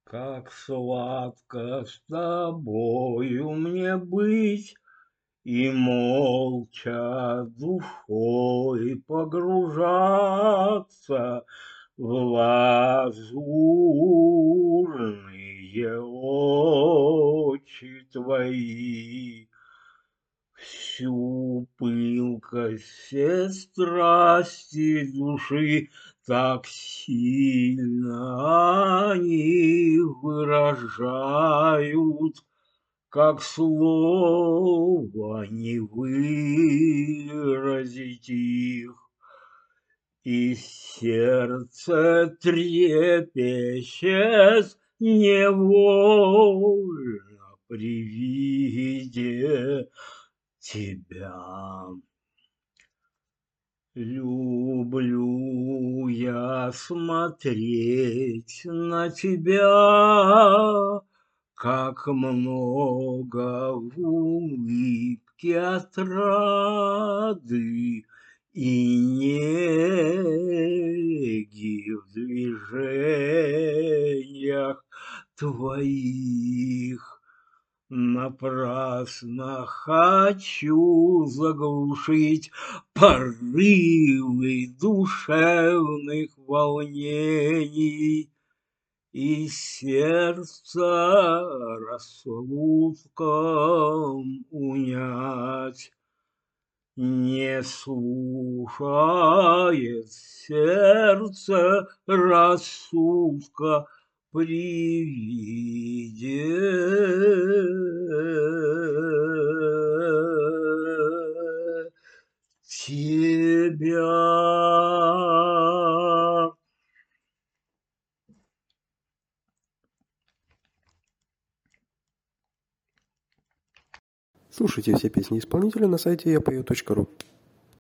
Как сладко с тобою мне быть и молча душой погружаться в лазурные очи твои. Всю пылкость все страсти души так сильно они выражают, как слово не выразить их. И сердце трепещет невольно при виде тебя. Люблю я смотреть на тебя, как много в улыбке отрады и неги в движениях твоих. Напрасно хочу заглушить порывы душевных волнений и сердце рассудком унять. Не слушает сердце рассудка при виде тебя. Слушайте все песни исполнителя на сайте yapою.ru.